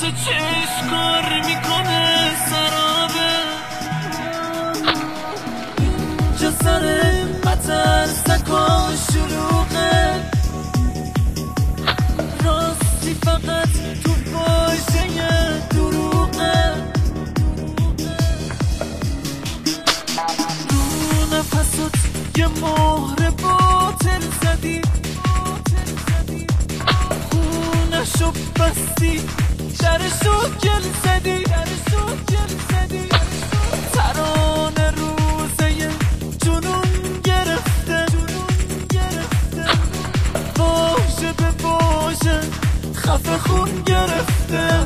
تو چشم کار میکنه سرابه اینجا سر مترسکا شلوغه راستی فقط تو باشه دروغه رو نفست یه مهر باطل زدی خونشو بستی درشو گل زدی ترانه روزه جنون گرفته باشه به باشه خفه خون گرفته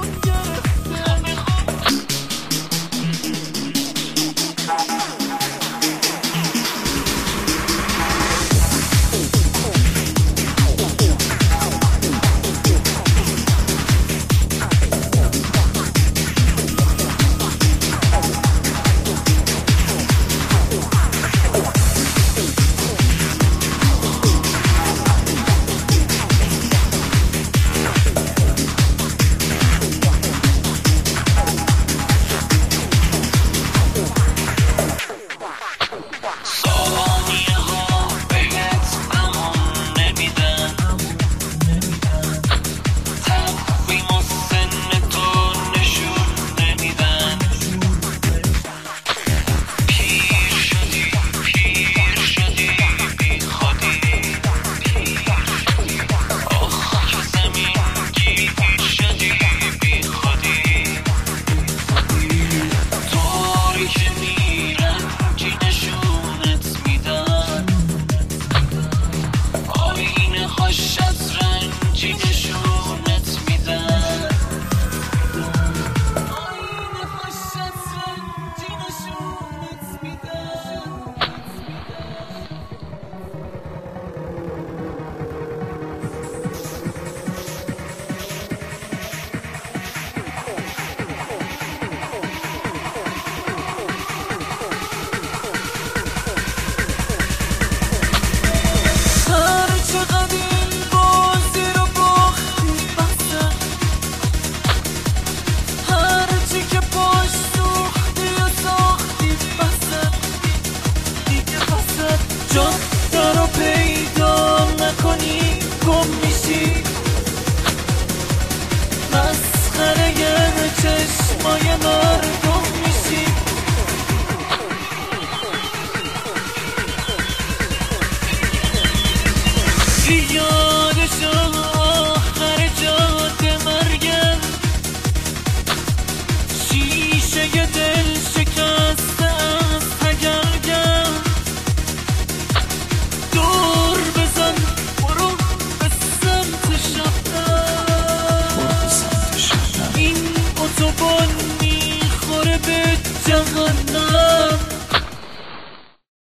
چشمای مردم میشی یادش آخر جاده مرگم شیشه دل شکسته از تگرگم دور بزن برو به سمت شبنم این اتوبان میخوره به جهنم